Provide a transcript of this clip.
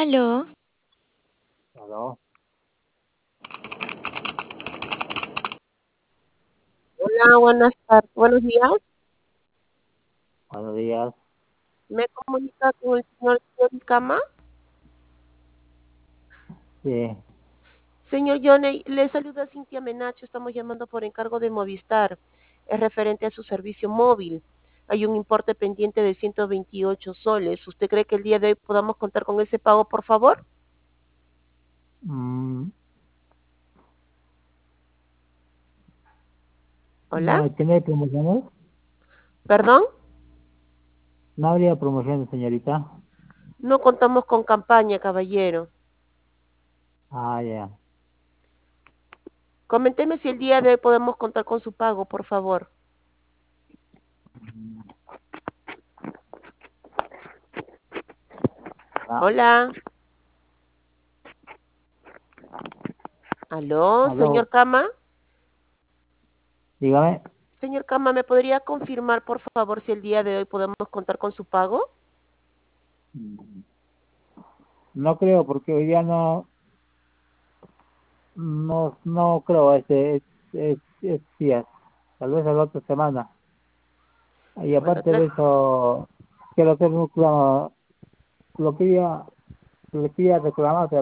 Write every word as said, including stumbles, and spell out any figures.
Aló, Aló, Hola, buenas tardes, buenos días. buenos días. ¿Me comunica con el señor Johnny Cama? Sí, Señor Johnny, le saluda Cintia Menacho. Estamos llamando por encargo de Movistar. Es referente a su servicio móvil. Hay un importe pendiente de ciento veintiocho soles. ¿Usted cree que el día de hoy podamos contar con ese pago, por favor? mm, ¿Hola? no, ¿tiene promociones? ¿Perdón? No habría promociones, señorita. No contamos con campaña, caballero. Ah, ya. Coménteme si el día de hoy podemos contar con su pago, por favor. Ah, Hola. ¿Aló, aló, señor Cama? dígame. Señor Cama, ¿me podría confirmar, por favor, si el día de hoy podemos contar con su pago? Mm, No creo, porque hoy día no, no, no creo, este, es, es, es días. Tal vez a la otra semana. Y Bueno, aparte tres. de eso, quiero hacer un reclamo. Lo quería, lo quería reclamar,